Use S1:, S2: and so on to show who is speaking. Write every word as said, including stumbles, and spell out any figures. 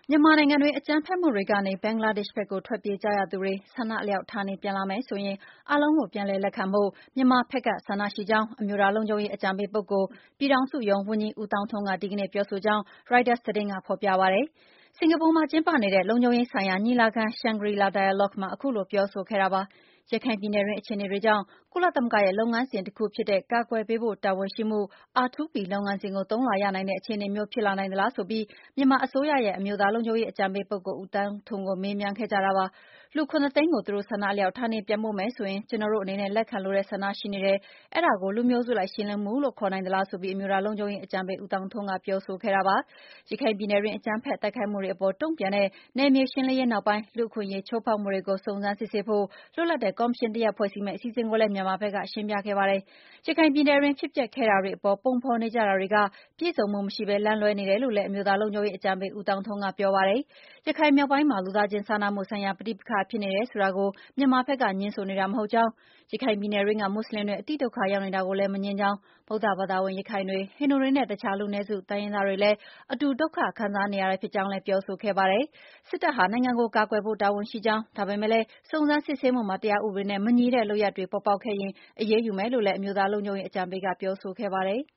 S1: မြန်မာနိုင်ငံတွင်းအကြမ်းဖက်မှုတွေကနေဘင်္ဂလားဒေ့ရှ်ဘက်ကိုထွက်ပြေးကြရသူတွေဆန္ဒအလျောက်ဌာနေပြန်လာမယ်ဆိုရင်အားလုံးကိုပြန်လည်လက်ခံဖို့မြန်မာဘက်ကဆန္ဒရှိကြောင်းအမျိုးသားလုံခြုံရေးအကြံပေးပုဂ္ဂိုလ်ပြည်ထောင်စုရုံးဝန်ကြီးဦးသောင်းထွန်းကဒီကနေ့ပြောဆိုကြောင်းရိုက်တာသတင်းကဖော်ပြပါတယ်။စင်ကာပူမှာကျင်းပနေတဲ့လုံခြုံရေးဆိုင်ရာညီလာခံ Shangri-La Dialogue မှာအခုလိုပြောဆိုခဲ့တာပါ။ရခိုင်ပြည်နယ်တွင်းအခြေအနေတွေကြောင့်ကုလသမဂ္ဂရဲ့လုပ်ငန်းစဉ်တစ်ခုဖြစ်တဲ့ကာကွယ်ပေးဖို့တာဝန်ရှိမှု အာ တူ ပီ လုပ်ငန်းစဉ်ကိုသုံးလာရနိုင်တဲ့အခြေအနေမျိုးဖြစ်လာနိုင်သလားဆိုပြီးမြန်မာအစိုးရရဲ့အမျိုးသားလုံခြုံရေးအကြံပေးပုဂ္ဂိုလ်ဦးသောင်းထွန်းကိုမေးမြန်းခဲ့ကြတာပါ။လူ ခုနှစ်သိန်းကိုသူတို့ဆန္ဒအလျောက်ဌာနေပြန်ပို့မယ်ဆိုရင်ကျွန်တော်တို့အနေနဲ့လက်ခံလိုတဲ့ဆန္ဒရှိနေတယ်။အဲဒါကိုလူမျိုးစုလိုက်ရှင်းလင်းမှုလို့ခေါ်နိုင်သလားဆိုပြီးအမျိုးသားလုံခြုံရေးအကြံပေးဦးသောင်းထွန်းကပြောဆိုခဲ့တာပါ။ရခိုင်ပြည်နယ်တွင်းအကြမ်းဖက်တိုက်ခိုက်မှုတွေအပေါ်တုံ့ပြန်တဲ့နယ်မြေရှင်းလင်းရေးနောက်ပိုင်းလူ့အခွင့်အရေးချိုးဖောက်မှုတွေကိုစုံစမ်းစစ်ဆေးဖို့လွတ်လပ်တဲ့ကော်မရှင်တစ်ရပ်ဖွဲ့စည်းမယ့်အစီအစဉ်ကိုလည်းမြန်မာဘက်ကရှင်းပြခဲ့ပါတယ်။ရခိုင်ပြည်နယ်တွင်းဖြစ်ပျက်ခဲ့တာတွေအပေါ်ပုံဖော်နေကြတာတွေကပြည့်စုံမှုမရှိဘဲလမ်းလွဲနေတယ်လို့လည်းအမျိုးသားလုံခြုံရေးအကြံပေးဦးသောင်းထွန်းကပြောပါတယ်။ရခိုင်မြောက်ပိုင်းမှာလူသားချင်းစာနာမှုဆိုင်ရာပဋိပက္ခဖြစ်နေတယ်ဆိုတာကိုမြန်မာဘက်ကငြင်းဆိုနေတာမဟုတ်ကြောင်းရခိုင်ပြည်နယ်တွင်းကမွတ်ဆလင်တွေအတိဒုက္ခရောက်နေတာကိုလည်းမငြင်းကြောင်းဗုဒ္ဓဘာသာဝင်ရခိုင်တွေဟိန္ဒူတွေနဲ့တခြားလူနည်းစုတိုင်းရင်းသားတွေလည်းအတူဒုက္ခခံစားနေရတာဖြစ်ကြောင်းလည်းပြောဆိုခဲ့ပါတယ်။စစ်တပ်ဟာနိုင်ငံကိုကာကွယ်ဖို့တာဝန်ရှိကြောင်းဒါပေမဲ့လည်းစုံစမ်းစစ်ဆေးမှုမှာတရားဥပဒေနဲ့မညီတဲ့လုပ်ရပ်တွေပေါ်ပေါက်ခဲ့ရင်အရေးယူမယ်လို့လည်းအမျိုးသားလုံခြုံရေးအကြံပေးကပြောဆိုခဲ့ပါတယ်။